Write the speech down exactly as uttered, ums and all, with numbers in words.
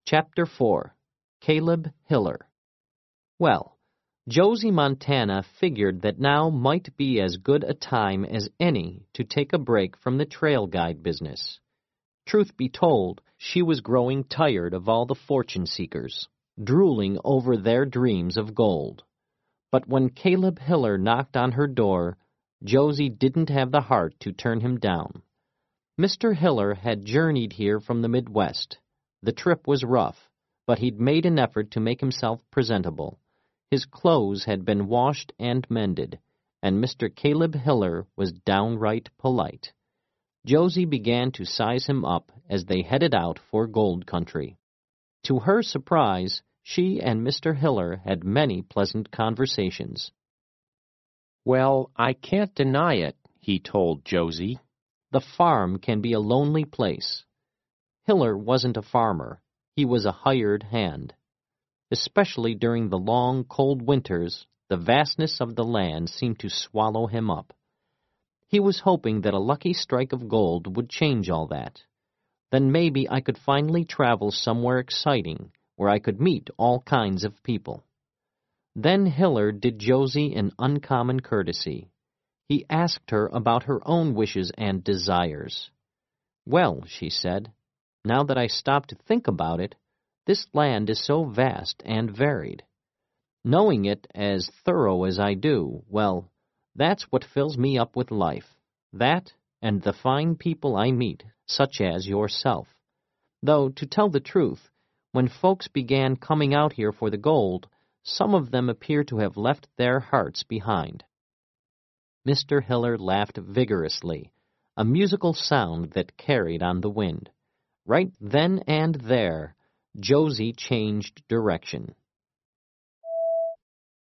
Chapter four. Caleb Hiller. Well, Josie Montana figured that now might be as good a time as any to take a break from the trail guide business. Truth be told, she was growing tired of all the fortune seekers, drooling over their dreams of gold. But when Caleb Hiller knocked on her door, Josie didn't have the heart to turn him down. Mister Hiller had journeyed here from the Midwest. The trip was rough, but he'd made an effort to make himself presentable. His clothes had been washed and mended, and Mister Caleb Hiller was downright polite. Josie began to size him up as they headed out for gold country. To her surprise, she and Mister Hiller had many pleasant conversations. "Well, I can't deny it," he told Josie. "The farm can be a lonely place." Hiller wasn't a farmer. He was a hired hand. Especially during the long, cold winters, the vastness of the land seemed to swallow him up. He was hoping that a lucky strike of gold would change all that. Then maybe I could finally travel somewhere exciting, where I could meet all kinds of people. Then Hiller did Josie an uncommon courtesy. He asked her about her own wishes and desires. "Well," she said, "now that I stop to think about it, this land is so vast and varied. Knowing it as thorough as I do, well, that's what fills me up with life. That and the fine people I meet, such as yourself. Though, to tell the truth, when folks began coming out here for the gold, some of them appear to have left their hearts behind." Mister Hiller laughed vigorously, a musical sound that carried on the wind. Right then and there, Josie changed direction.